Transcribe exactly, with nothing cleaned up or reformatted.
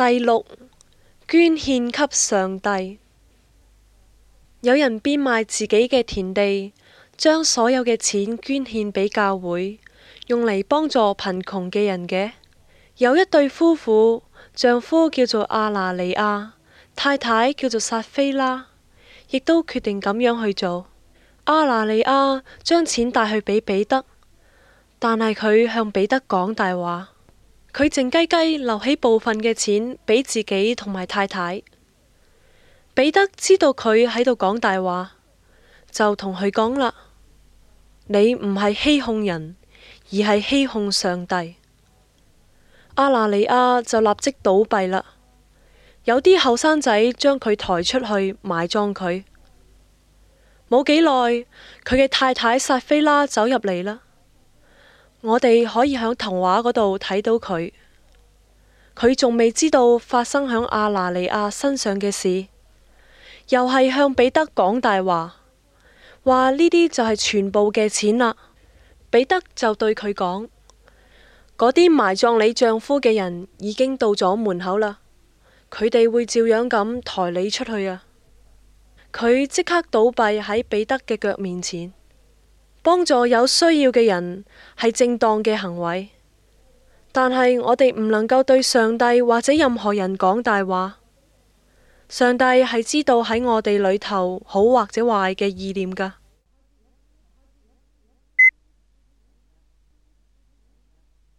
第六，捐獻給上帝。有人變賣自己嘅田地，將所有嘅錢捐獻俾教會，用嚟幫助貧窮嘅人嘅。有一對夫婦，丈夫叫做亞拿尼亞，太太叫做撒非拉，亦都決定咁樣去做。亞拿尼亞將錢帶去俾彼得，但係佢向彼得講大話，佢靜雞雞留起部分嘅錢俾自己同埋太太。彼得知道佢喺度講大話，就同佢講啦：你唔係欺哄人，而係欺哄上帝。亞拿尼亞就立即倒斃啦。有啲後生仔將佢抬出去埋葬佢。冇幾耐，佢嘅太太撒非拉走入嚟啦。我哋可以喺童話嗰度睇到佢。佢仲未知道發生喺亞拿尼亞身上嘅事，又係向彼得講大話，話呢啲就係全部嘅錢啦。彼得就對佢講：嗰啲埋葬你丈夫嘅人已經到咗門口啦，佢哋會照樣咁抬你出去啊！佢即刻倒斃喺彼得嘅腳面前。幫助有需要嘅人係正當嘅行為，但係我哋唔能夠對上帝或者任何人講大話。上帝係知道喺我哋裏頭好或者壞嘅意念㗎。